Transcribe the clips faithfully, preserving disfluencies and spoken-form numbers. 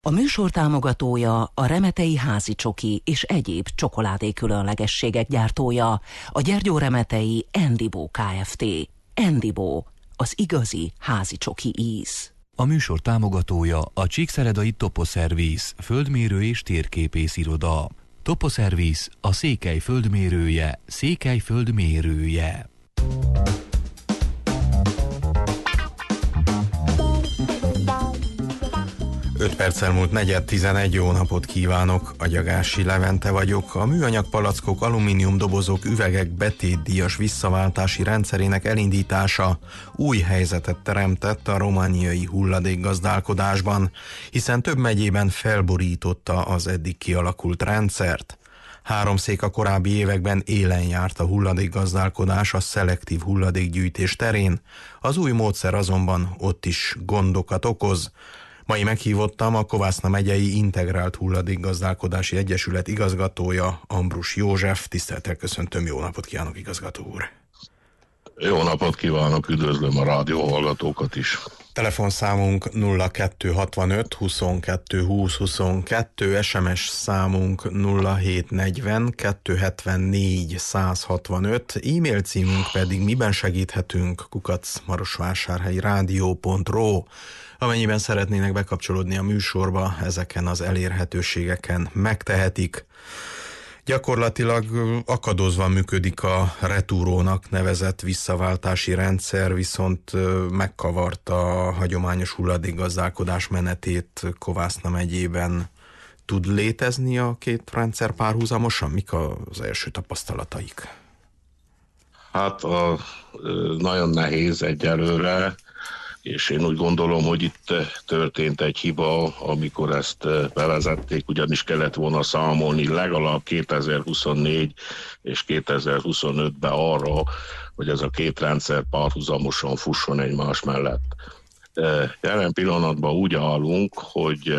A műsor támogatója a Remetei házi csoki és egyéb csokoládé különlegességek gyártója, a Gyergyó Remetei Endibo Kft. Endibo, az igazi házi csoki íz. A műsor támogatója a Csíkszeredai Toposzervisz, földmérő és térképész iroda. Toposzervisz, a Székely földmérője, Székely földmérője. öt perccel múlt negyed tizenegy, jó napot kívánok, Agyagási Levente vagyok. A műanyag palackok, alumínium dobozok, üvegek betétdíjas visszaváltási rendszerének elindítása új helyzetet teremtett a romániai hulladékgazdálkodásban, hiszen több megyében felborította az eddig kialakult rendszert. Háromszék a korábbi években élen járt a hulladékgazdálkodás a szelektív hulladékgyűjtés terén, az új módszer azonban ott is gondokat okoz. Mai meghívottam a Kovászna megyei Integrált Hulladékgazdálkodási Egyesület igazgatója, Ambrus József. Tisztelettel köszöntöm, jó napot kívánok, igazgató úr! Jó napot kívánok, üdvözlöm a rádió hallgatókat is! Telefonszámunk nulla kettő hatvanöt huszonkettő húsz huszonkettő, es em es számunk nulla hét negyven kettő hetvennégy száz hatvanöt, e-mail címünk pedig miben segíthetünk kukac marosvásárhelyi rádió pont ro. Amennyiben szeretnének bekapcsolódni a műsorba, ezeken az elérhetőségeken megtehetik. Gyakorlatilag akadozva működik a Returónak nevezett visszaváltási rendszer, viszont megkavarta a hagyományos hulladékgazdálkodás menetét Kovászna megyében. Tud létezni a két rendszer párhuzamosan? Mik az első tapasztalataik? Hát a, nagyon nehéz egyelőre, és én úgy gondolom, hogy itt történt egy hiba, amikor ezt bevezették, ugyanis kellett volna számolni legalább kétezer-huszonnégy és kétezer-huszonötben arra, hogy ez a két rendszer párhuzamosan fusson egymás mellett. Jelen pillanatban úgy állunk, hogy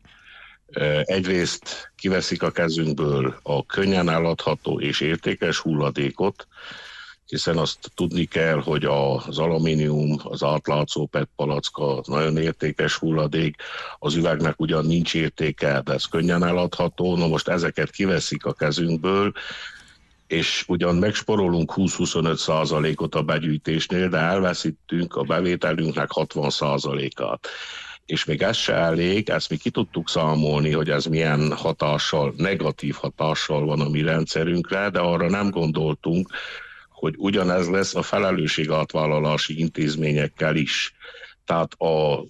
egyrészt kiveszik a kezünkből a könnyen eladható és értékes hulladékot, hiszen azt tudni kell, hogy az alumínium, az átlátszó pé é té palacka nagyon értékes hulladék, az üvegnek ugyan nincs értéke, de ez könnyen eladható. Na most ezeket kiveszik a kezünkből, és ugyan megsporolunk húsz-huszonöt százalékot a begyűjtésnél, de elveszítünk a bevételünknek hatvan százalékát. És még ez se elég, ezt mi ki tudtuk számolni, hogy ez milyen hatással, negatív hatással van a mi rendszerünkre, de arra nem gondoltunk, hogy ugyanez lesz a felelősségátvállalási intézményekkel is. Tehát a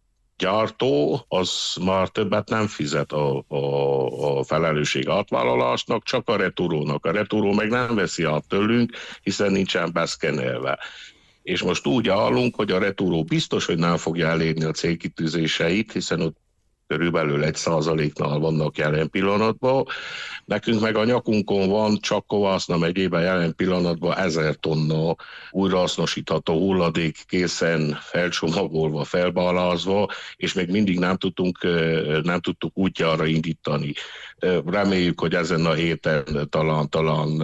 gyártó az már többet nem fizet a, a, a felelősségátvállalásnak, csak a Returónak. A Returó meg nem veszi át tőlünk, hiszen nincsen beszkenelve. És most úgy állunk, hogy a Returó biztos, hogy nem fogja elérni a célkitűzéseit, hiszen ott körülbelül egy százaléknál vannak jelen pillanatban. Nekünk meg a nyakunkon van, csak Kovászna megyében jelen pillanatban ezer tonna újrahasznosítható hulladék készen felcsomagolva, felbálázva, és még mindig nem tudtunk, nem tudtuk útjára indítani. Reméljük, hogy ezen a héten talán, talán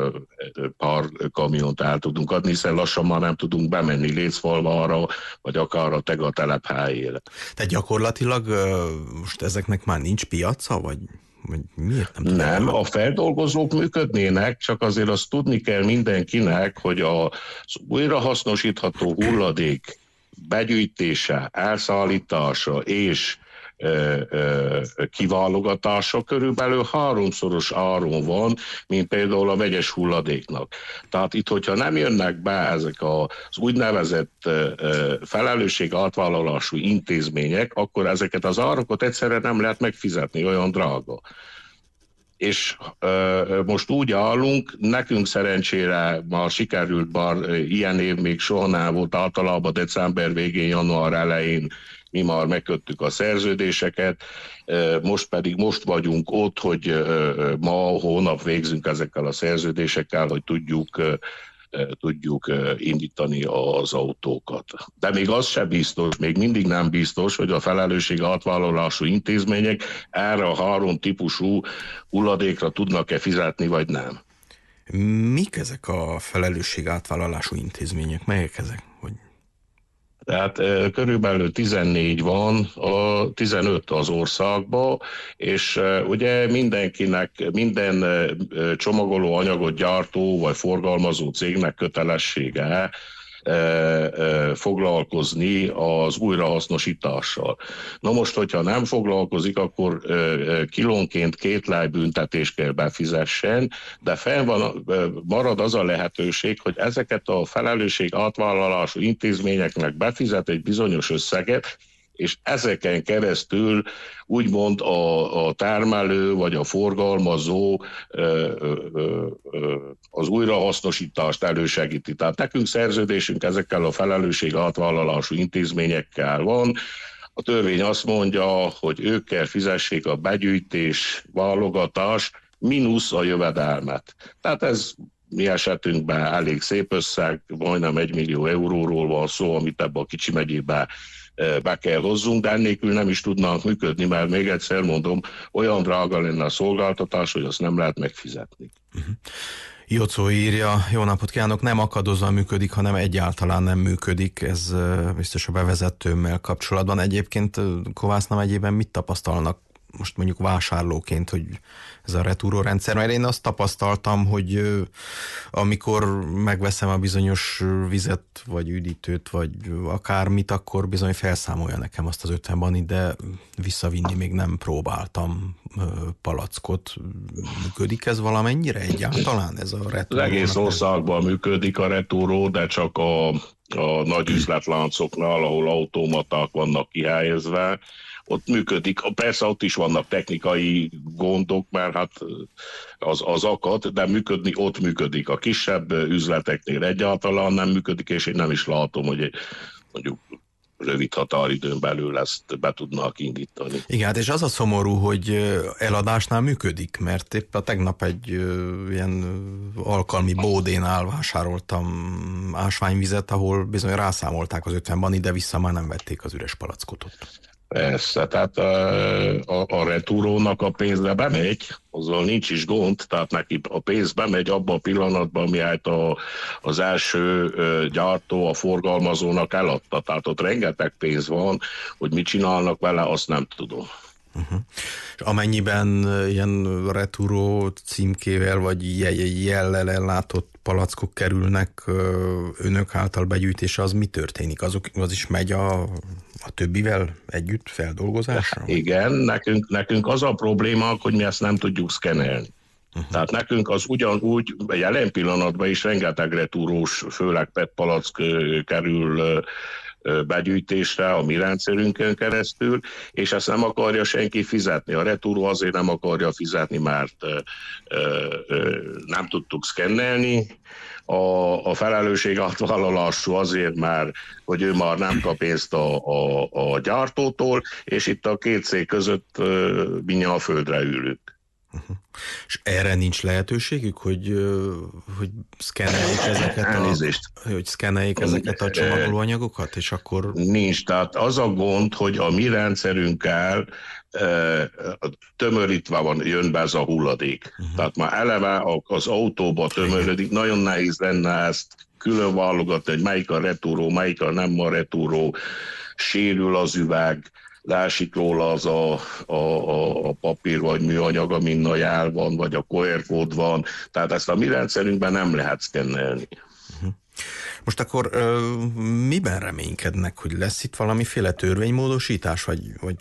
pár kamiont el tudunk adni, hiszen lassan már nem tudunk bemenni Lécfalvára, vagy akár a Tega telephelyére. Tehát gyakorlatilag most ezeknek már nincs piaca, vagy, vagy miért nem? Nem, a feldolgozók működnének, csak azért azt tudni kell mindenkinek, hogy az újrahasznosítható hulladék begyűjtése, elszállítása és ö, ö, kiválogatása körülbelül háromszoros áron van, mint például a vegyes hulladéknak. Tehát itt, hogyha nem jönnek be ezek az úgynevezett ö, ö, felelősségátvállalású intézmények, akkor ezeket az árakat egyszerre nem lehet megfizetni, olyan drága. És ö, most úgy állunk, nekünk szerencsére már sikerült, bár ilyen év még soha nem volt, általában december végén, január elején mi már megköttük a szerződéseket, most pedig most vagyunk ott, hogy ma, hónap végzünk ezekkel a szerződésekkel, hogy tudjuk, tudjuk indítani az autókat. De még az sem biztos, még mindig nem biztos, hogy a felelősség átvállalású intézmények erre a három típusú hulladékra tudnak-e fizetni, vagy nem. Mik ezek a felelősség átvállalású intézmények? Melyek ezek? Hogy... Tehát e, körülbelül tizennégy van, a tizenöt az országban, és e, ugye mindenkinek, minden e, csomagoló anyagot gyártó vagy forgalmazó cégnek kötelessége foglalkozni az újrahasznosítással. Na most, hogyha nem foglalkozik, akkor kilónként két lábybüntetést kell befizessen, de fenn van, marad az a lehetőség, hogy ezeket a felelősség átvállalású intézményeknek befizet egy bizonyos összeget, és ezeken keresztül úgymond a, a termelő vagy a forgalmazó ö, ö, ö, az újrahasznosítást elősegíti. Tehát nekünk szerződésünk ezekkel a felelősség átvállalású intézményekkel van. A törvény azt mondja, hogy ők kell fizessék a begyűjtés, válogatás, mínusz a jövedelmet. Tehát ez mi esetünkben elég szép összeg, majdnem egy millió euróról van szó, amit ebbe a kicsi megyébe be kell hozzunk, de ennélkül nem is tudnánk működni, mert még egyszer mondom, olyan drága lenne a szolgáltatás, hogy azt nem lehet megfizetni. Uh-huh. Jocó írja, jó napot kívánok, nem akadozva működik, hanem egyáltalán nem működik, ez biztos a bevezetőmmel kapcsolatban. Egyébként Kovászna megyében mit tapasztalnak most mondjuk vásárlóként, hogy ez a retúró rendszer, mert én azt tapasztaltam, hogy amikor megveszem a bizonyos vizet, vagy üdítőt, vagy akármit, akkor bizony felszámolja nekem azt az ötven banit, de visszavinni még nem próbáltam palackot. Működik ez valamennyire egyáltalán, ez a retúró? Az egész országban működik a retúró, de csak a, a nagy üzletláncoknál, ahol automaták vannak kihelyezve, ott működik. Persze ott is vannak technikai gondok, mert hát az, az akad, de működni ott működik. A kisebb üzleteknél egyáltalán nem működik, és én nem is látom, hogy mondjuk rövid határidőn belül ezt be tudnak indítani. Igen, hát és az a szomorú, hogy eladásnál működik, mert épp a tegnap egy ilyen alkalmi bódénál vásároltam ásványvizet, ahol bizony rászámolták az ötven banit, de vissza már nem vették az üres palackot ott. Persze, tehát a, a, a retúrónak a pénzbe bemegy, azzal nincs is gond, tehát neki a pénz bemegy abban a pillanatban, miért a, az első gyártó a forgalmazónak eladta. Tehát ott rengeteg pénz van, hogy mit csinálnak vele, azt nem tudom. Uh-huh. És amennyiben ilyen retúró címkével vagy jellel ellátott palackok kerülnek önök által begyűjtésre, az mi történik? Azok, az is megy a, a többivel együtt feldolgozásra? Igen, nekünk, nekünk az a probléma, hogy mi ezt nem tudjuk szkennelni. Uh-huh. Tehát nekünk az ugyanúgy, jelen pillanatban is rengeteg retúrós, főleg pé é té palack kerül begyűjtésre a mi rendszerünkön keresztül, és ezt nem akarja senki fizetni. A retúró azért nem akarja fizetni, mert ö, ö, nem tudtuk szkennelni. A, a felelősség átvállalású azért már, hogy ő már nem kap pénzt a, a, a gyártótól, és itt a két cég között mindjárt a földre ülünk. Uh-huh. És erre nincs lehetőségük, hogy, hogy szkenneljék ezeket Elnézést. a, hogy szkenneljék ezeket a csomagolóanyagokat, és akkor... Nincs, tehát az a gond, hogy a mi rendszerünkkel e, tömörítve van, jön be ez a hulladék. Uh-huh. Tehát már eleve az autóba tömörödik, nagyon nehéz lenne ezt külön válogatni, hogy melyik a retúró, melyik a nem a retúró, sérül az üveg, leesik róla az a, a, a, a papír vagy műanyag, amin a jel van, vagy a kú er kód van. Tehát ezt a mi rendszerünkben nem lehet szkennelni. Uh-huh. Most akkor ö, miben reménykednek, hogy lesz itt valamiféle törvénymódosítás, vagy... vagy...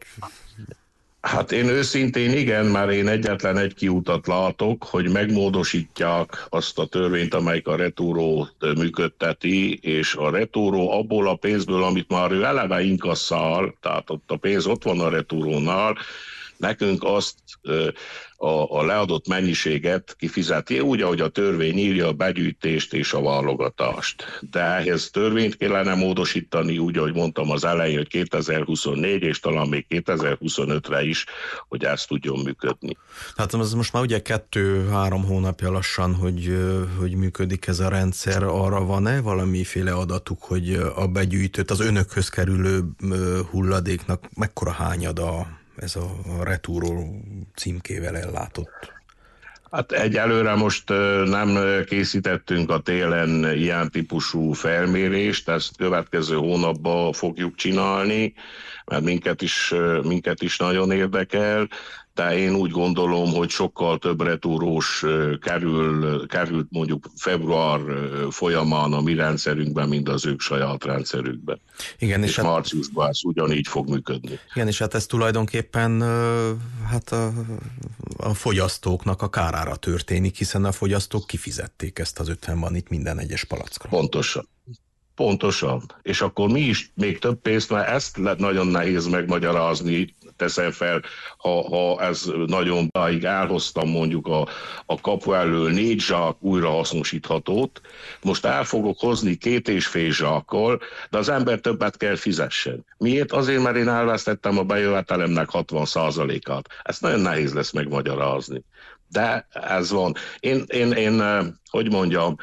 Hát én őszintén igen, már én egyetlen egy kiutat látok, hogy megmódosítják azt a törvényt, amelyik a retúrót működteti, és a retúró abból a pénzből, amit már ő eleve inkasszál, tehát ott a pénz ott van a retúrónál, nekünk azt a, a leadott mennyiséget kifizeti, úgy, ahogy a törvény írja, a begyűjtést és a válogatást. De ehhez törvényt kellene módosítani, úgy, ahogy mondtam az elején, hogy kétezer-huszonnégy és talán még kétezer-huszonötre is, hogy ezt tudjon működni. Hát ez most már ugye kettő-három hónapja lassan, hogy, hogy működik ez a rendszer. Arra van-e valamiféle adatuk, hogy a begyűjtött, az önökhöz kerülő hulladéknak mekkora hányada ez a retúró címkével ellátott? Hát egyelőre most nem készítettünk a télen ilyen típusú felmérést, ezt következő hónapban fogjuk csinálni, mert minket is, minket is nagyon érdekel, de én úgy gondolom, hogy sokkal több retúrós kerül, került mondjuk február folyamán a mi rendszerünkben, mint az ők saját rendszerükben. Igen, és, és hát, márciusban ez ugyanígy fog működni. Igen, és hát ez tulajdonképpen hát a, a fogyasztóknak a kárára történik, hiszen a fogyasztók kifizették ezt az ötven vanit minden egyes palackra. Pontosan. Pontosan. És akkor mi is még több pénzt, mert ezt nagyon nehéz megmagyarázni, teszem fel, ha, ha ez nagyon báig elhoztam mondjuk a, a kapu elől négy zsák újrahasznosíthatót, most el fogok hozni két és fél zsákkal, de az ember többet kell fizessen. Miért? Azért, mert én elvesztettem a bejövetelemnek hatvan százalékát. Ezt nagyon nehéz lesz megmagyarázni. De ez van. Én, én, én hogy mondjam,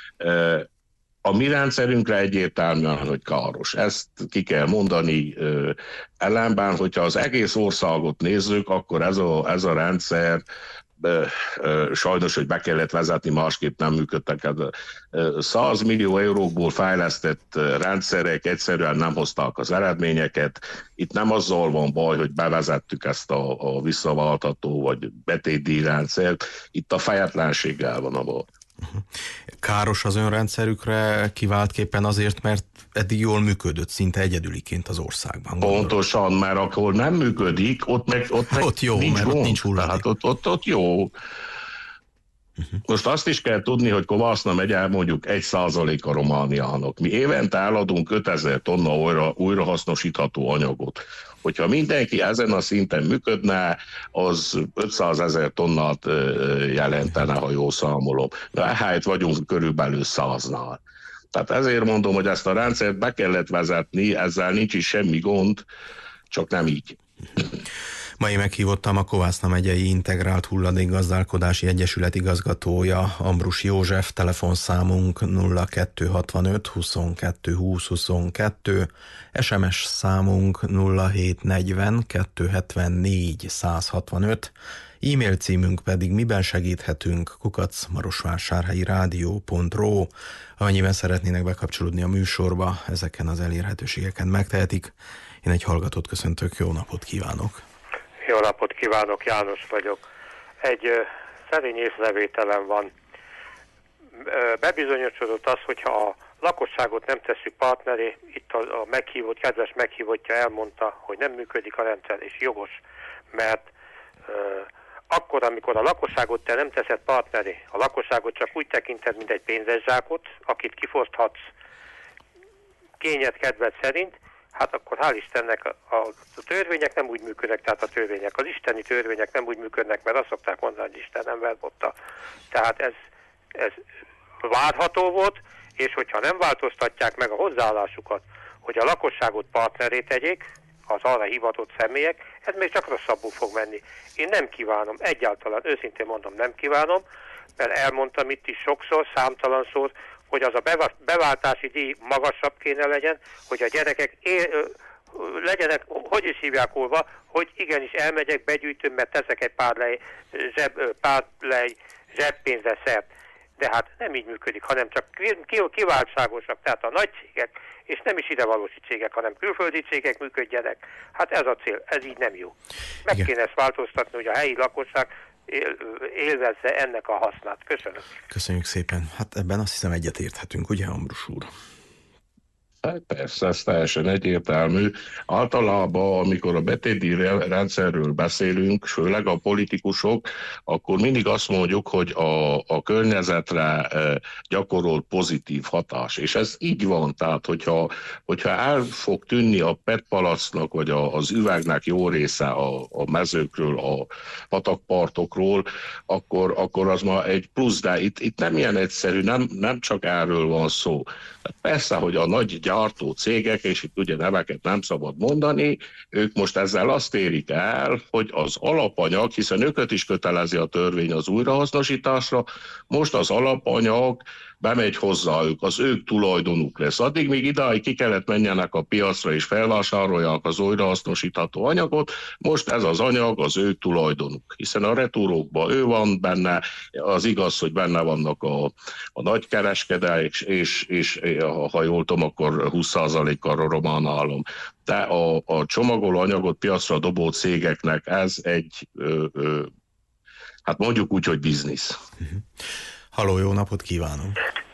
a mi rendszerünkre egyértelműen, hogy káros. Ezt ki kell mondani. Ellenben, hogyha az egész országot nézzük, akkor ez a, ez a rendszer sajnos, hogy be kellett vezetni, másképp nem működtek. száz millió eurókból fejlesztett rendszerek egyszerűen nem hozták az eredményeket. Itt nem azzal van baj, hogy bevezettük ezt a, a visszaváltató vagy betétdíj rendszert, itt a fejetlenséggel van a baj. Káros az önrendszerükre kiváltképpen azért, mert eddig jól működött szinte egyedüliként az országban. Gondolom. Pontosan, mert akkor nem működik, ott meg, ott meg ott jó, nincs mert gond. Ott nincs hulladék. Tehát ott, ott, ott jó. Uh-huh. Most azt is kell tudni, hogy Kovászna megye mondjuk egy százalék a Romániának. Mi évente eladunk ötezer tonna újra, újrahasznosítható anyagot. Hogyha mindenki ezen a szinten működne, az ötszázezer tonnát jelentene, ha jól számolom. De ehelyett vagyunk körülbelül száznál. Tehát ezért mondom, hogy ezt a rendszert be kellett vezetni, ezzel nincs is semmi gond, csak nem így. Ma én meghívottam a Kovászna megyei Integrált Hulladékgazdálkodási Egyesület igazgatója, Ambrus József, telefonszámunk nulla kettő hatvanöt huszonkettő húsz huszonkettő, es em es számunk nulla hét negyven kettő hetvennégy száz hatvanöt, e-mail címünk pedig miben segíthetünk kukac marosvásárhelyi rádió pont ro. Amennyiben szeretnének bekapcsolódni a műsorba, ezeken az elérhetőségeken megtehetik. Én egy hallgatót köszöntök, jó napot kívánok! Jó napot kívánok, János vagyok. Egy ö, szerény észrevételem van. Ö, bebizonyosodott az, hogyha a lakosságot nem tesszük partneré, itt a, a meghívott, kedves meghívottja elmondta, hogy nem működik a rendszer, és jogos, mert ö, akkor, amikor a lakosságot te nem teszed partneré, a lakosságot csak úgy tekinted, mint egy pénzes zsákot, akit kifoszthatsz kényed, kedved szerint, hát akkor hál' Istennek a, a, a törvények nem úgy működnek, tehát a törvények, az isteni törvények nem úgy működnek, mert azt szokták mondani, hogy Isten nem verbotta. Tehát ez, ez várható volt, és hogyha nem változtatják meg a hozzáállásukat, hogy a lakosságot partneré tegyék, az arra hivatott személyek, ez még csak rosszabbul fog menni. Én nem kívánom, egyáltalán, őszintén mondom, nem kívánom, mert elmondtam itt is sokszor, számtalanszor, hogy az a beváltási díj magasabb kéne legyen, hogy a gyerekek él, legyenek, hogy is hívják olva, hogy igenis elmegyek, begyűjtöm, mert teszek egy pár lej, zseb, pár lej zseppénzre szert. De hát nem így működik, hanem csak kiváltságosak, tehát a nagy cégek, és nem is idevalósi cégek, hanem külföldi cégek működjenek. Hát ez a cél, ez így nem jó. Meg Igen. kéne ezt változtatni, hogy a helyi lakosság él, élvezze ennek a hasznát. Köszönöm. Köszönjük szépen. Hát ebben azt hiszem egyetérthetünk, ugye, Ambrus úr? Persze, ez teljesen egyértelmű. Általában, amikor a betétdíj rendszerről beszélünk, főleg a politikusok, akkor mindig azt mondjuk, hogy a, a környezetre gyakorolt pozitív hatás. És ez így van, tehát hogyha, hogyha el fog tűnni a pé é té palacknak, vagy a, az üvegnek jó része a, a mezőkről, a patakpartokról, akkor, akkor az ma egy plusz, de itt, itt nem ilyen egyszerű, nem, nem csak erről van szó. Persze, hogy a nagy gyártó cégek, és itt ugye neveket nem szabad mondani, ők most ezzel azt érik el, hogy az alapanyag, hiszen őket is kötelezi a törvény az újrahasznosításra, most az alapanyag bemegy hozzájuk, az ők tulajdonuk lesz. Addig még idáig ki kellett menjenek a piacra és felvásárolják az újrahasznosítható anyagot, most ez az anyag az ők tulajdonuk, hiszen a retúrókban ő van benne, az igaz, hogy benne vannak a, a nagykereskedők, és, és, és ha jól tudom, akkor húsz százalékkal román állam. De a, a csomagoló anyagot piacra dobó cégeknek ez egy, ö, ö, hát mondjuk úgy, hogy biznisz. Halló, jó napot kívánok!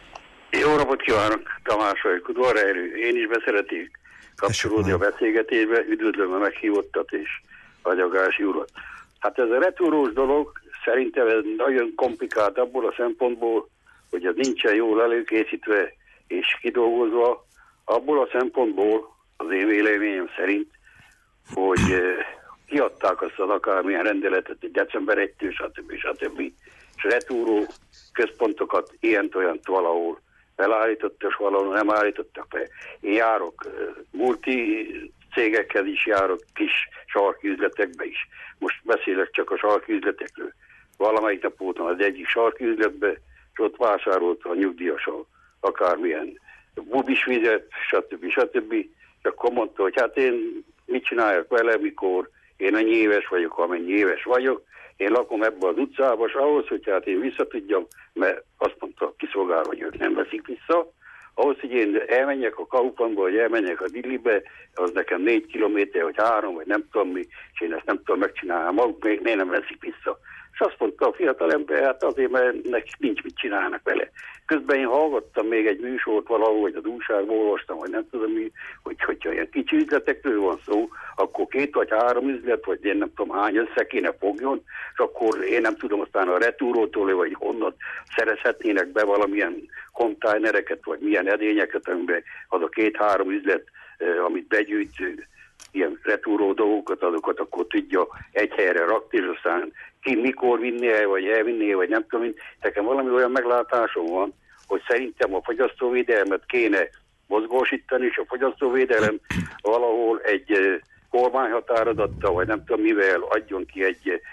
Jó napot kívánok, Tamás vagyok, udvarhelyről. Én is beszeretik kapcsolódni a beszélgetésbe, üdvözlöm a meghívottat és Agyagási urat. Hát ez a retúrós dolog szerintem ez nagyon komplikált abból a szempontból, hogy ez nincsen jól előkészítve és kidolgozva, abból a szempontból az én véleményem szerint, hogy kiadták azt az akármilyen rendeletet, december elsejétől, stb. stb. És retúró központokat ilyen-olyan valahol felállítottak, és valahol nem állítottak be. Én járok multi cégekhez is, járok kis sarki üzletekbe is. Most beszélek csak a sarki üzletekről. Valamelyik nap voltam az egyik sarki üzletbe, és ott vásárolta a nyugdíjasal akármilyen bubis vizet, stb. stb. És akkor mondta, hogy hát én mit csináljak vele, mikor én ennyi éves vagyok, amennyi éves vagyok, én lakom ebbe az utcába, és ahhoz, hogy hát én visszatudjam, mert azt mondta a kiszolgáló, hogy ők nem veszik vissza, ahhoz, hogy én elmenjek a Kauflandba, vagy elmenjek a Dillibe, az nekem négy kilométer, vagy három, vagy nem tudom mi, és én ezt nem tudom megcsinálni maguk, miért nem veszik vissza. És azt mondta a fiatal ember, hát azért, mert nekik nincs mit csinálnak vele. Közben én hallgattam még egy műsort valahol, vagy az újságból olvastam, vagy nem tudom mi, hogy hogyha ilyen kicsi üzletekről van szó, akkor két vagy három üzlet, vagy én nem tudom hány össze kéne fogjon, és akkor én nem tudom, aztán a retúrótól, vagy honnan szerezhetnének be valamilyen kontájnereket, vagy milyen edényeket, amiben az a két-három üzlet, amit begyűjt, ilyen retúró dolgokat, azokat akkor tudja egy helyre rakni, és aztán ki mikor vinnie, vagy elvinnie, vagy nem tudom, nekem valami olyan meglátásom van, hogy szerintem a fogyasztóvédelmet kéne mozgósítani, és a fogyasztóvédelem valahol egy kormányhatározattal, vagy nem tudom mivel adjon ki egy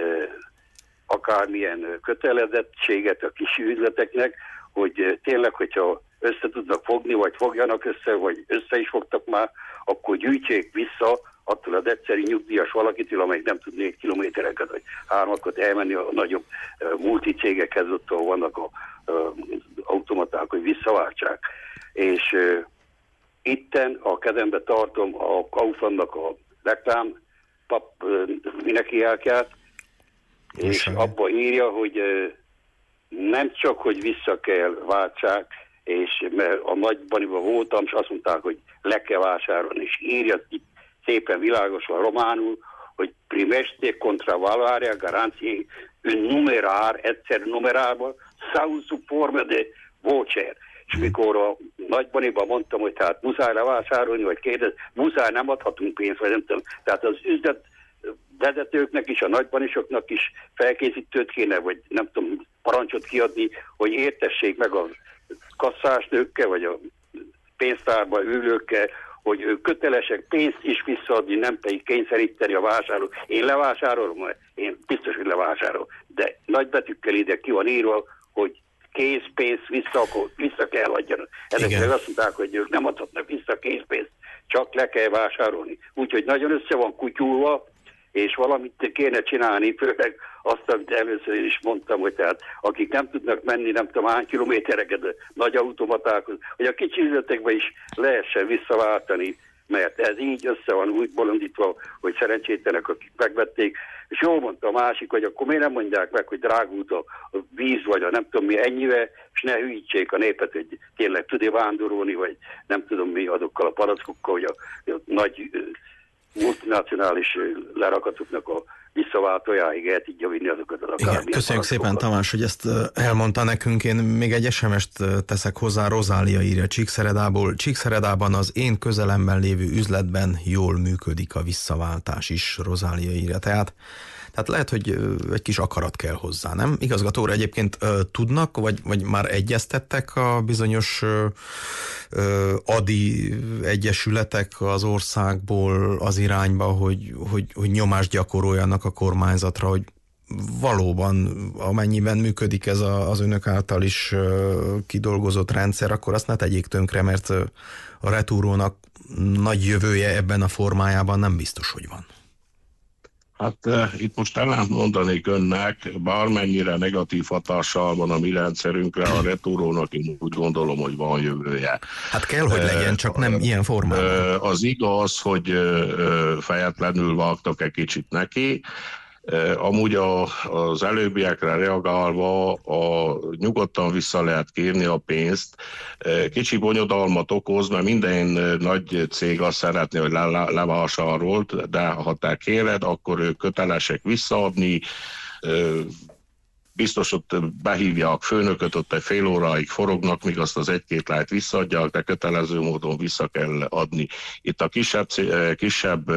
akármilyen kötelezettséget a kis üzleteknek, hogy tényleg, hogyha össze tudnak fogni, vagy fogjanak össze, vagy össze is fogtak már, akkor gyűjtsék vissza attól az egyszerű nyugdíjas valakitől, amelyik nem tud négy kilométereket, vagy hármakat elmenni a nagyobb uh, multicégekhez, ott ahol vannak a uh, automaták, hogy visszaváltsák. És uh, itten a kezembe tartom a Kauflandnak a reklám pap uh, mindenkiákját, és abba írja, hogy uh, nem csak, hogy vissza kell váltsák, és mert a Nagybaniban voltam, és azt mondták, hogy le kell vásárolni, és írja itt szépen világosan románul, hogy primeste contra valoarea garanției un numerar, egyszer numerárban, sau sub formă de voucher. És mikor a Nagybaniban mondtam, hogy tehát muszáj levásárolni, vagy kérdez, muszáj nem adhatunk pénzt, vagy nem tudom. Tehát az üzlet vezetőknek is, a nagybanisoknak is felkészítőt kéne, vagy nem tudom, parancsot kiadni, hogy értessék meg a kasszásnőkkel, vagy a pénztárban ülőkkel, hogy ők kötelesek pénzt is visszaadni, nem pedig kényszeríteni a vásárlót. Én levásárolom, én biztos, hogy levásárolom, de nagybetűkkel ide ki van írva, hogy készpénzt vissza, akkor vissza kell adjanak. Ezek meg azt mondták, hogy ők nem adhatnak vissza készpénzt, csak le kell vásárolni. Úgyhogy nagyon össze van kutyulva, és valamit kéne csinálni, főleg azt, amit először én is mondtam, hogy tehát akik nem tudnak menni, nem tudom hány kilométereket nagy automatákhoz, hogy a kicsi üzletekben is lehessen visszaváltani, mert ez így össze van úgy bolondítva, hogy szerencsétlenek, akik megvették, és jól mondta a másik, hogy akkor miért nem mondják meg, hogy drágult a víz, vagy a nem tudom mi ennyivel, és ne hülyítsék a népet, hogy tényleg tud-e vándorolni, vagy nem tudom mi azokkal a palackokkal, hogy a, a nagy multinacionális lerakatoknak a visszaváltójáig el tudja vinni azokat az akármilyen. Köszönjük szépen, Tamás, hogy ezt elmondta nekünk. Én még egy es em est teszek hozzá, Rozália írja Csíkszeredából. Csíkszeredában az én közelemben lévő üzletben jól működik a visszaváltás is, Rozália írja. Tehát, tehát lehet, hogy egy kis akarat kell hozzá, nem? Igazgatóra egyébként tudnak, vagy, vagy már egyeztettek a bizonyos adi egyesületek az országból az irányba, hogy, hogy, hogy nyomást gyakoroljanak a kormányzatra, hogy valóban, amennyiben működik ez a, az önök által is kidolgozott rendszer, akkor azt ne tegyék tönkre, mert a retúrónak nagy jövője ebben a formájában nem biztos, hogy van. Hát uh, itt most ellent mondanék önnek, bármennyire negatív hatással van a mi rendszerünkre, a retúrónak én úgy gondolom, hogy van jövője. Hát kell, hogy legyen, csak nem uh, ilyen formában. Uh, az igaz, hogy uh, fejetlenül vágtak egy kicsit neki. Uh, amúgy a, az előbbiekre reagálva a, nyugodtan vissza lehet kérni a pénzt. Uh, kicsi bonyodalmat okoz, mert minden nagy cég azt szeretné, hogy le, le, levásárolt, de ha te kéred, akkor ők kötelesek visszaadni. Uh, biztos ott behívják főnököt, ott egy fél óráig forognak, míg azt az egy-két lájt visszaadják, de kötelező módon vissza kell adni. Itt a kisebb, kisebb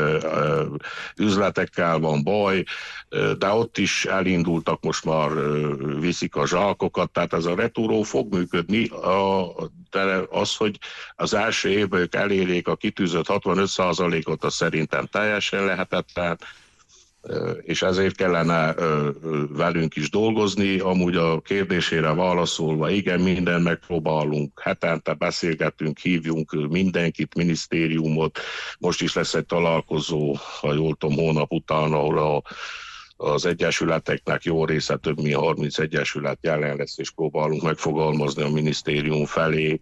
üzletekkel van baj, de ott is elindultak, most már viszik a zsákokat, tehát ez a retúró fog működni, de az, hogy az első évben ők elérjék a kitűzött hatvanöt százalékot, az szerintem teljesen lehetetlen, és ezért kellene velünk is dolgozni. Amúgy a kérdésére válaszolva, igen, minden megpróbálunk, hetente beszélgetünk, hívjunk mindenkit, minisztériumot, most is lesz egy találkozó, ha jól tudom, hónap után, ahol a, az egyesületeknek jó része, több mint harminc egyesület jelen lesz, és próbálunk megfogalmazni a minisztérium felé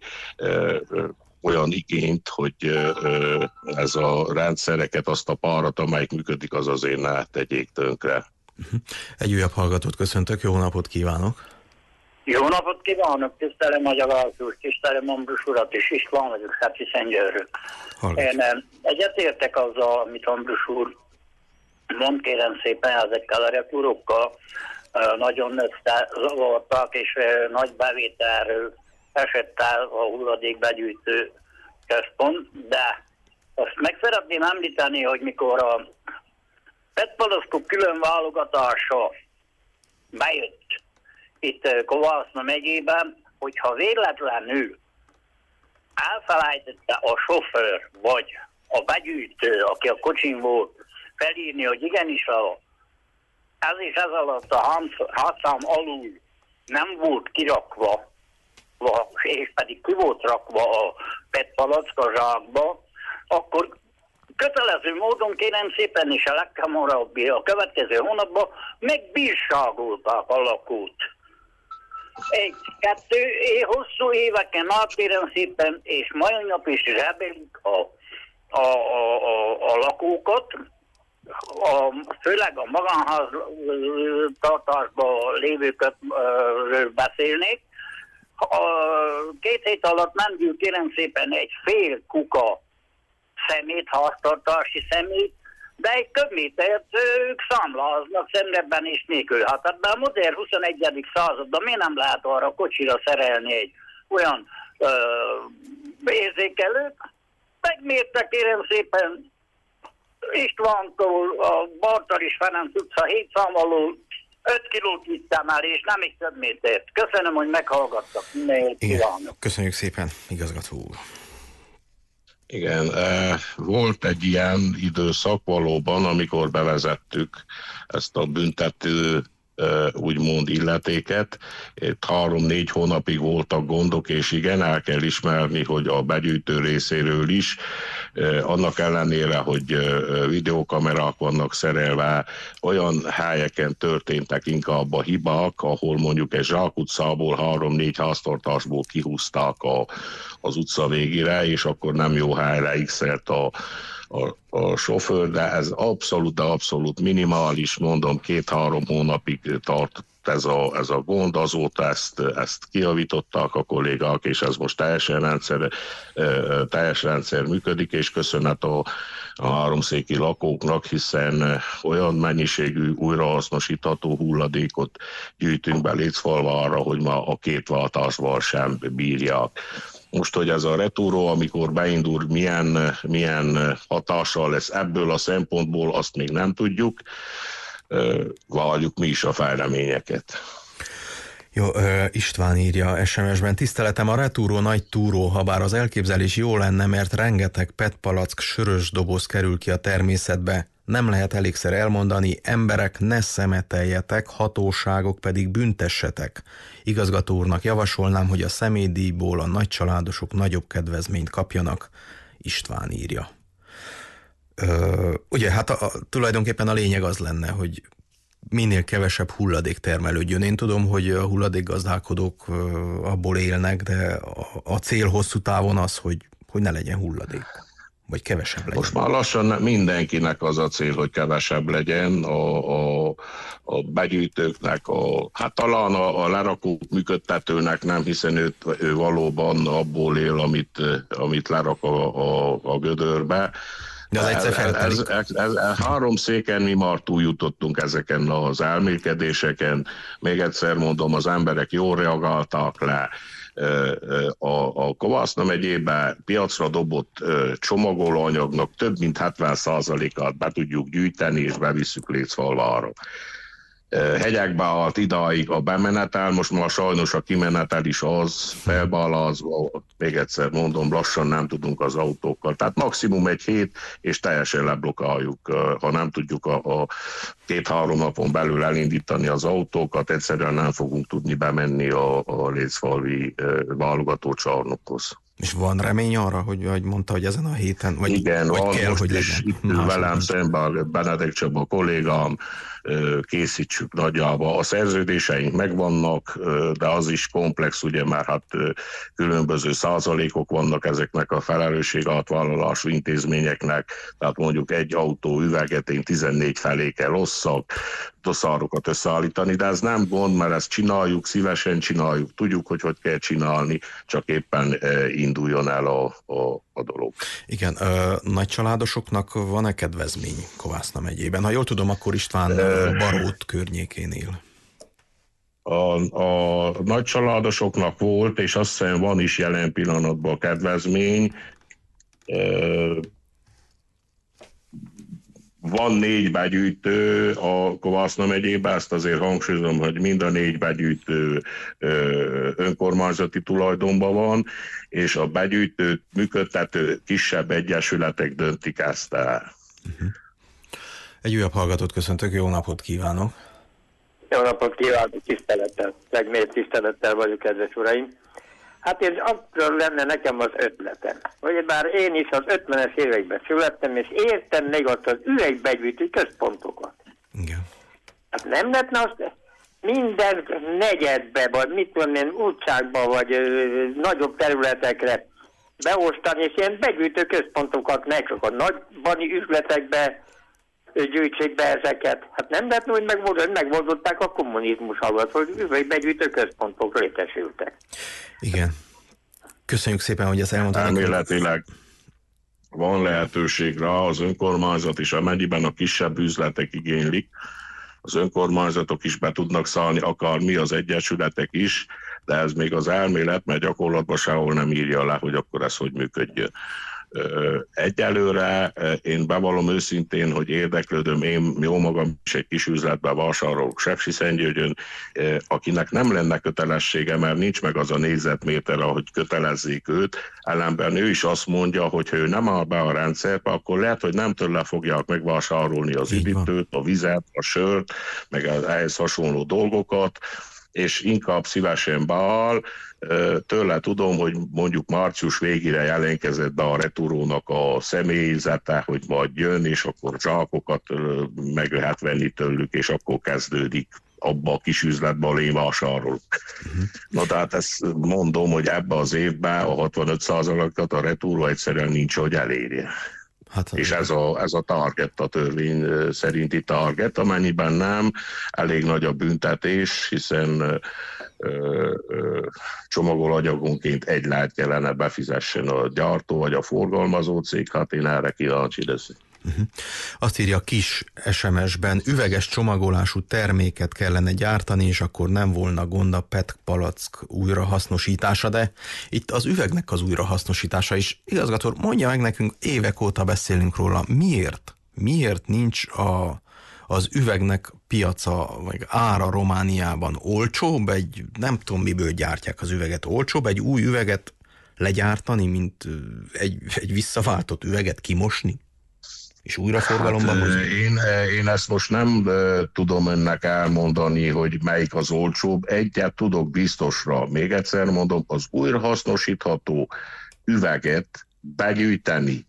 olyan igényt, hogy ez a rendszereket, azt a párat, amelyik működik, az azért ne tegyék tönkre. Egy újabb hallgatót köszöntök, jó napot kívánok! Jó napot kívánok, tisztelem a Gyagászúr, tisztelem Ambrus urat, és István vagyok, Szepsi Szentgyörről. Én egyetértek azzal, amit Ambrus úr mond, kérem szépen, ezekkel a retúrokkal nagyon összezavartak, és nagy bevételről esett el a hulladékbegyűjtő központ, de azt meg szeretném említeni, hogy mikor a petpalasztok külön válogatása bejött itt Kovászna megyében, hogyha véletlenül elfelejtette a sofőr vagy a begyűjtő, aki a kocsin volt, felírni, hogy igenis a ez és ez alatt a hátszám alul nem volt kirakva, és pedig ki volt rakva a petpalacka zsákba, akkor kötelező módon, kérem szépen, és a leghamarabb a következő hónapban megbírságolták a lakót. Egy, kettő, hosszú éveken át, kérem szépen, és mai nap is zsebelik a, a, a, a, a lakókat, a, főleg a magánháztartásban lévőkről beszélnék. A két hét alatt nem gyűlt, kérem szépen, egy fél kuka szemét, háztartási szemét, de egy köbmétert ők számláznak szemrebben és nélkül. Hát ebben a modern huszonegyedik században miért nem lehet arra kocsira szerelni egy olyan ö, érzékelőt? Megmértek, kérem szépen, Istvántól a Bartalis Ferenc utca hét szám alól öt kilót vittem el, és nem is több métert. Köszönöm, hogy meghallgattak. Minden kívánok. Köszönjük szépen, igazgató úr. Igen, volt egy ilyen időszak valóban, amikor bevezettük ezt a büntető úgymond illetéket. Itt három-négy hónapig voltak gondok, és igen, el kell ismerni, hogy a begyűjtő részéről is, annak ellenére, hogy videókamerák vannak szerelve, olyan helyeken történtek inkább a hibák, ahol mondjuk egy zsákutcából három-négy háztartásból kihúzták a, az utca végére, és akkor nem jó helyre x-elt a A, a sofőr, de ez abszolút, de abszolút minimális, mondom, két-három hónapig tart ez a, ez a gond, azóta ezt, ezt kijavították a kollégák, és ez most teljesen rendszer, teljes rendszer működik, és köszönet a, a háromszéki lakóknak, hiszen olyan mennyiségű újrahasznosítható hulladékot gyűjtünk be Lécfalvára, hogy ma a két váltásban sem bírják. Most, hogy ez a retúró, amikor beindul, milyen, milyen hatással lesz ebből a szempontból, azt még nem tudjuk. Várjuk mi is a fejleményeket. Jó, István írja es em es-ben, tiszteletem, a retúró nagy túró, ha bár az elképzelés jó lenne, mert rengeteg petpalack, sörös doboz kerül ki a természetbe, Nem lehet elégszer elmondani, emberek, ne szemeteljetek, hatóságok pedig büntessetek. Igazgató úrnak javasolnám, hogy a személydíjból a nagycsaládosok nagyobb kedvezményt kapjanak. István írja. Ö, ugye, hát a, a, tulajdonképpen a lényeg az lenne, hogy minél kevesebb hulladék termelődjön. Én tudom, hogy a hulladékgazdálkodók abból élnek, de a, a cél hosszú távon az, hogy, hogy ne legyen hulladék. Vagy kevesebb legyen. Most már lassan mindenkinek az a cél, hogy kevesebb legyen, a, a, a begyűjtőknek, a, hát talán a, a lerakó működtetőnek nem, hiszen ő, ő valóban abból él, amit, amit lerak a, a, a gödörbe. De az egyszer feltelik. Ez, ez, ez, ez, három széken mi már túljutottunk ezeken az elmélkedéseken. Még egyszer mondom, az emberek jól reagáltak le. A, a Kovászna megyében piacra dobott csomagolóanyagnak több mint hetven százalékát be tudjuk gyűjteni, és bevisszük Lécfalvára. Hegyekbe állt idáig a bemenetel, most már sajnos a kimenetel is az, felbálazva, még egyszer mondom, lassan nem tudunk az autókkal. Tehát maximum egy hét, és teljesen leblokkáljuk, ha nem tudjuk a, a két-három napon belül elindítani az autókat, egyszerűen nem fogunk tudni bemenni a, a lécfalvi válogatócsarnokhoz. És van remény arra, hogy, hogy mondta, hogy ezen a héten, vagy, igen, vagy kell, most hogy is legyen? Itt velem szemben Benedek Csaba kollégám, készítsük nagyjából. A szerződéseink megvannak, de az is komplex, ugye, mert hát különböző százalékok vannak ezeknek a felelősségátvállalású intézményeknek, tehát mondjuk egy autó üveget én tizennégy felé kell osszak, doszárokat összeállítani, de ez nem gond, mert ezt csináljuk, szívesen csináljuk, tudjuk, hogy hogy kell csinálni, csak éppen induljon el a, a, a dolog. Igen, ö, nagycsaládosoknak van-e kedvezmény Kovászna megyében? Ha jól tudom, akkor István Barót környékén él. A, a nagycsaládosoknak volt, és azt hiszem van is jelen pillanatban kedvezmény. Van négy begyűjtő a Kovászna megyében, ezt azért hangsúlyozom, hogy mind a négy begyűjtő önkormányzati tulajdonban van, és a begyűjtőt működtető kisebb egyesületek döntik ezt el. Uh-huh. Egy újabb hallgatót köszöntök, jó napot kívánok! Jó napot kívánok, tisztelettel, legmélyebb tisztelettel vagyok, kedves uraim! Hát én akkor lenne nekem az ötletem, hogy bár én is az ötvenes években születtem, és értem még azt az üvegbegyűjtő központokat. Igen. Hát nem lehetne azt minden negyedbe, vagy mit tudom én, utcákba, vagy ö, nagyobb területekre beosztani, és ilyen begyűjtő központokat ne csak a nagybani üzletekbe gyűjtsék be ezeket. Hát nem lehetne, hogy megoldották a kommunizmus alatt, hogy üvegbegyűjtő központok létesültek. Igen. Köszönjük szépen, hogy ezt elmondták. Elméletileg van lehetőség rá, az önkormányzat is, amennyiben a kisebb üzletek igénylik, az önkormányzatok is be tudnak szállni, akár mi az egyesületek is, de ez még az elmélet, mert gyakorlatban sehol nem írja le, hogy akkor ez hogy működjön. Egyelőre én bevallom őszintén, hogy érdeklődöm, én jó magam is egy kis üzletben vásárolok Sepsiszentgyörgyön, akinek nem lenne kötelessége, mert nincs meg az a négyzetméter, ahogy kötelezzék őt, ellenben ő is azt mondja, hogy ha ő nem áll be a rendszerbe, akkor lehet, hogy nem tőle fogják megvásárolni az üdítőt, a vizet, a sört, meg az ehhez hasonló dolgokat, és inkább szívesen beáll. Tőle tudom, hogy mondjuk március végére jelentkezett be a Returónak a személyzete, hogy majd jön, és akkor zsákokat meg lehet venni tőlük, és akkor kezdődik abba a kis üzletbe, ahol én vásárolok. Uh-huh. Na tehát ezt mondom, hogy ebbe az évben a hatvanöt százalékot a Returó egyszerűen nincs, hogy elérje. Hát, és ez a, ez a target, a törvény szerinti target, amennyiben nem, elég nagy a büntetés, hiszen ö, ö, csomagolóanyagonként egy lát kellene befizessen a gyártó vagy a forgalmazó cég, hát én erre kíváncsi leszek. Uh-huh. Azt írja kis es em es-ben, üveges csomagolású terméket kellene gyártani, és akkor nem volna gond a pé e té palack újrahasznosítása, de itt az üvegnek az újrahasznosítása is. Igazgató, mondja meg nekünk, évek óta beszélünk róla, miért? Miért nincs a, az üvegnek piaca, vagy ára Romániában olcsóbb? Egy, nem tudom miből gyártják az üveget, olcsóbb egy új üveget legyártani, mint egy, egy visszaváltott üveget kimosni? És újraforgalomban hát, hozni? én, én ezt most nem tudom önnek elmondani, hogy melyik az olcsóbb. Egyet tudok biztosra. Még egyszer mondom, az újrahasznosítható üveget begyűjteni,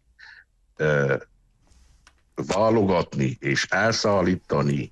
válogatni és elszállítani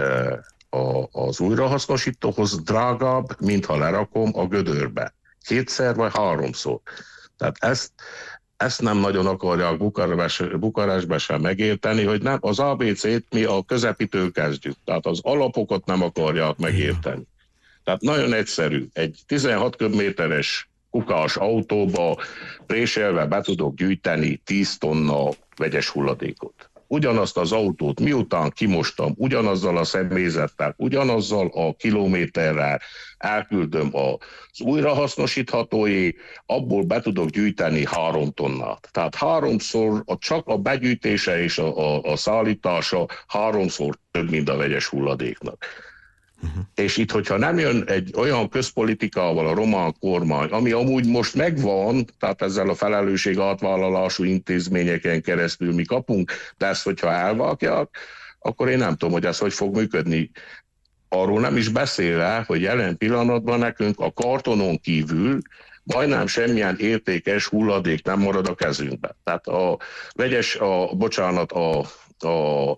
az újrahasznosítóhoz drágább, mint ha lerakom a gödörbe. Kétszer vagy háromszor. Tehát ezt, ezt nem nagyon akarják Bukarestbe sem megérteni, hogy nem, az á bé cét mi a közepitől kezdjük. Tehát az alapokat nem akarják megérteni. Tehát nagyon egyszerű. Egy tizenhat köbméteres kukás autóba préselve be tudok gyűjteni tíz tonna vegyes hulladékot. Ugyanazt az autót miután kimostam, ugyanazzal a személyzettel, ugyanazzal a kilométerrel elküldöm az újrahasznosíthatói, abból be tudok gyűjteni három tonnát. Tehát háromszor, a, csak a begyűjtése és a, a, a szállítása háromszor több, mint a vegyes hulladéknak. Uh-huh. És itt, hogyha nem jön egy olyan közpolitikával a román kormány, ami amúgy most megvan, tehát ezzel a felelősség átvállalású intézményeken keresztül mi kapunk, de ezt, hogyha elvágják, akkor én nem tudom, hogy ez hogy fog működni. Arról nem is beszélve, hogy jelen pillanatban nekünk a kartonon kívül majdnem semmilyen értékes hulladék nem marad a kezünkben. Tehát a vegyes, a, bocsánat, a, a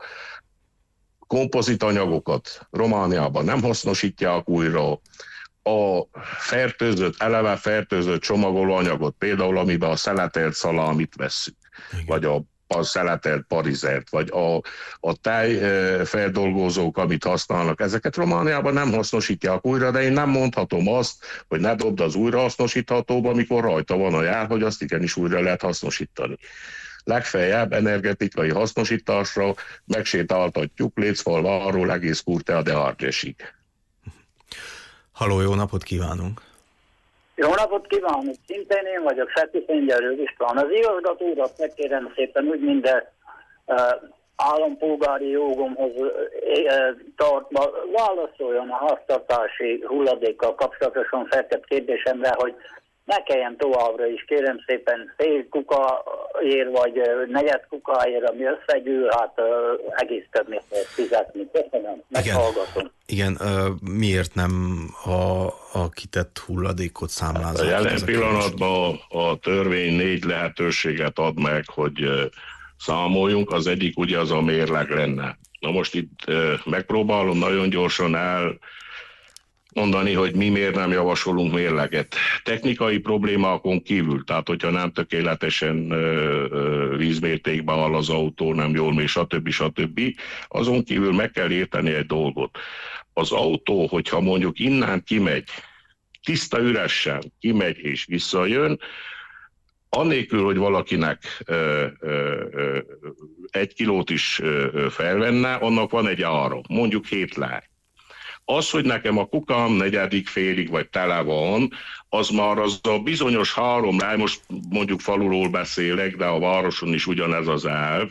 kompozitanyagokat Romániában nem hasznosítják újra, a fertőzött, eleve fertőzött csomagolóanyagot, például amiben a szeletelt szalámit vesszük, igen, vagy a, a szeletelt parizert, vagy a, a tejfeldolgozók, amit használnak, ezeket Romániában nem hasznosítják újra, de én nem mondhatom azt, hogy ne dobd az újrahasznosíthatóba, amikor rajta van a jár, hogy azt igenis újra lehet hasznosítani. Legfeljebb energetikai hasznosításra megsétáltatjuk Lécfalváról egész Curtea de Argesig. Halló, jó napot kívánunk! Jó napot kívánok! Szintén én vagyok, Feti Szentgyörgy István. Az igazgató urat megkérem szépen úgy minden uh, állampolgári jogomhoz uh, tartva válaszoljon a háztartási hulladékkal kapcsolatosan feltett kérdésemre, hogy ne kelljen továbbra is, kérem szépen, fél kukáért vagy negyed kukáért, ami összegyűl, hát uh, egész több métert fizetni. Köszönöm, meghallgatom. Igen, uh, miért nem a, a kitett hulladékot számlázol? A jelen pillanatban a törvény négy lehetőséget ad meg, hogy uh, számoljunk, az egyik ugye az a mérleg lenne. Na most itt uh, megpróbálom nagyon gyorsan el mondani, hogy mi miért nem javasolunk mérleget. Technikai problémákon kívül, tehát hogyha nem tökéletesen ö, ö, vízmértékben áll az autó, nem jól mér, stb. stb. Azon kívül meg kell érteni egy dolgot. Az autó, hogyha mondjuk innen kimegy, tiszta üresen kimegy és visszajön, annélkül, hogy valakinek ö, ö, ö, egy kilót is ö, felvenne, annak van egy ára, mondjuk hét láj. Az, hogy nekem a kukám negyedik félig vagy tele van, az már az a bizonyos három láj, most mondjuk faluról beszélek, de a városon is ugyanez az elv,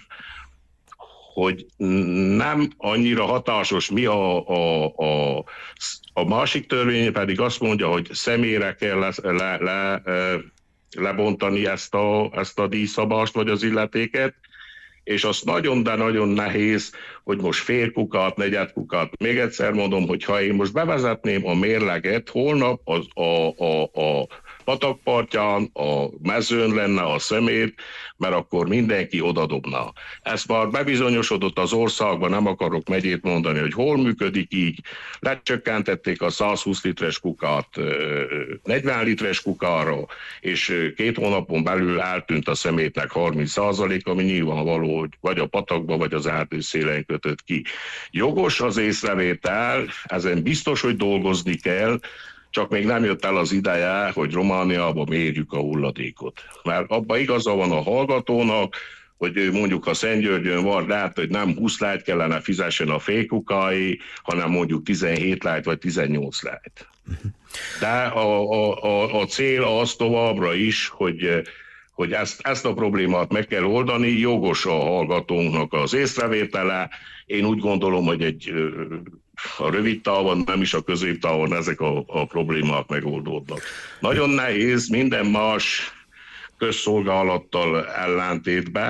hogy nem annyira hatásos, mi a, a, a, a másik törvény pedig azt mondja, hogy személyre kell le, le, le, lebontani ezt a, ezt a díjszabást vagy az illetéket, és az nagyon, de nagyon nehéz, hogy most fél kukát, negyed kukát. Még egyszer mondom, hogy ha én most bevezetném a mérleget, holnap az, a, a, a patakpartján, a mezőn lenne a szemét, mert akkor mindenki odadobna. Ez már bebizonyosodott az országban, nem akarok megyét mondani, hogy hol működik így. Lecsökkentették a száz húsz literes kukát negyven literes kukára, és két hónapon belül eltűnt a szemétnek harminc százalék, ami nyilvánvaló, hogy vagy a patakba, vagy az erdőszélen kötött ki. Jogos az észrevétel, ezen biztos, hogy dolgozni kell, csak még nem jött el az ideje, hogy Romániában mérjük a hulladékot. Mert abban igaza van a hallgatónak, hogy ő mondjuk a Szentgyörgyön van, lehet, hogy nem húsz lájt kellene fizessen a félkukái, hanem mondjuk tizenhét lájt vagy tizennyolc lájt. De a, a, a, a cél az továbbra is, hogy, hogy ezt, ezt a problémát meg kell oldani, jogos a hallgatónknak az észrevétele. Én úgy gondolom, hogy egy a rövid távon, nem is a középtávon ezek a, a problémák megoldódnak. Nagyon nehéz minden más közszolgálattal ellentétben,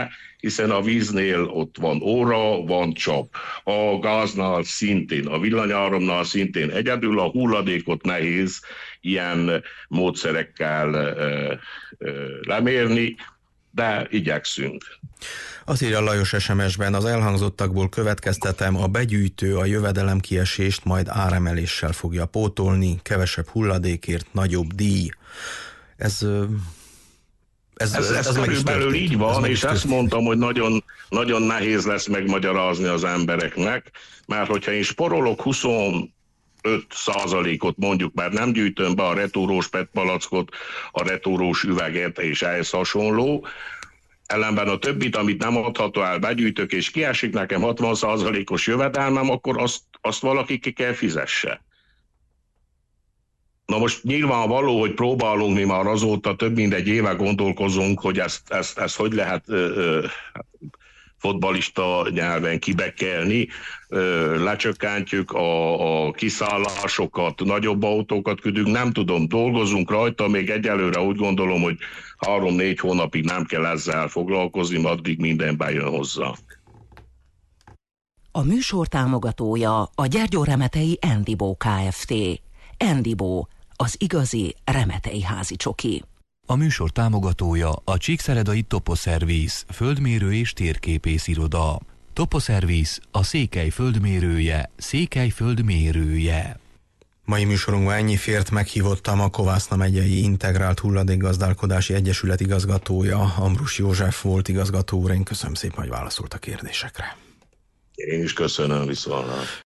hiszen a víznél ott van óra, van csap. A gáznál szintén, a villanyáramnál szintén. Egyedül a hulladékot nehéz ilyen módszerekkel ö, ö, lemérni, de igyekszünk. Azt írja Lajos es em es-ben, az elhangzottakból következtetem, a begyűjtő a jövedelemkiesést majd áremeléssel fogja pótolni, kevesebb hulladékért nagyobb díj. Ez... Ez, ez, ez, ez körülbelül így van, és ezt mondtam, hogy nagyon, nagyon nehéz lesz megmagyarázni az embereknek, mert hogyha én sporolok huszonöt százalékot mondjuk, mert nem gyűjtöm be a retúrós petpalackot, a retúrós üveget és ehhez hasonló, ellenben a többit, amit nem adható el, begyűjtök, és kiesik nekem hatvan százalékos jövedelmem, akkor azt, azt valaki ki kell fizesse. Na most nyilvánvaló, hogy próbálunk, mi már azóta több mint egy éve gondolkozunk, hogy ezt, ezt, ezt hogy lehet ö, ö, fotbalista nyelven kibekelni, ö, lecsökkentjük a, a kiszállásokat, nagyobb autókat küldünk, nem tudom, dolgozunk rajta, még egyelőre úgy gondolom, hogy három-négy hónapig nem kell ezzel foglalkozni, addig minden bejön hozzá. A műsor támogatója a Gyergyóremetei Endibó Kft. Endibó, az igazi remetei házi csoki. A műsor támogatója a Csíkszeredai Toposzervisz, földmérő és térképész iroda. Toposzervisz, a Székely földmérője, Székely földmérője. Mai műsorunkban ennyi fért, meghívottam a Kovászna megyei Integrált Hulladékgazdálkodási Egyesület igazgatója, Ambrus József volt igazgató úr. Én köszönöm szépen, hogy válaszolt a kérdésekre. Én is köszönöm, viszont.